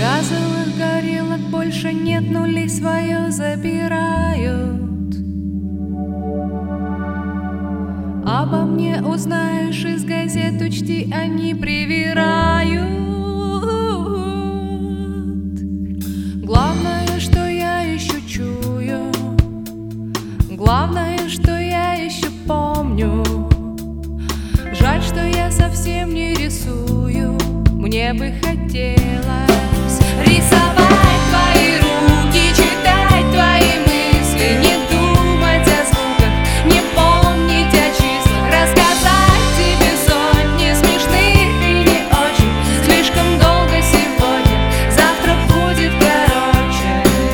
Газовых горелок больше нет, нули свое забирают. Обо мне узнаешь из газет, учти, они привирают. Главное, что я еще чую, главное, что я еще помню. Жаль, что я совсем не рисую, мне бы хотелось рисовать твои руки, читать твои мысли, не думать о звуках, не помнить о числах, рассказать тебе сотни смешных и не очень. Слишком долго сегодня, завтра будет короче.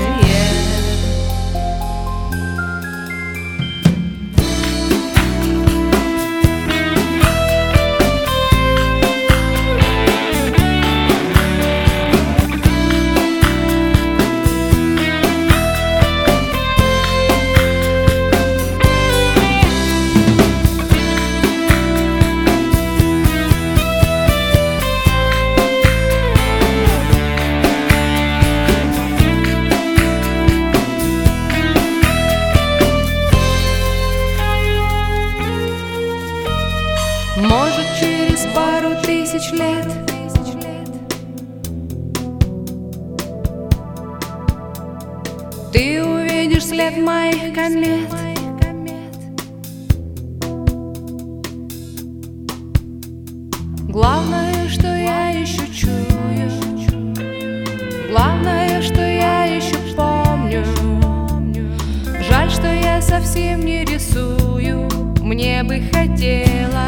Может, через пару тысяч лет ты увидишь след моих комет. Главное, что я еще чую, главное, что я еще помню. Жаль, что я совсем не рисую, мне бы хотелось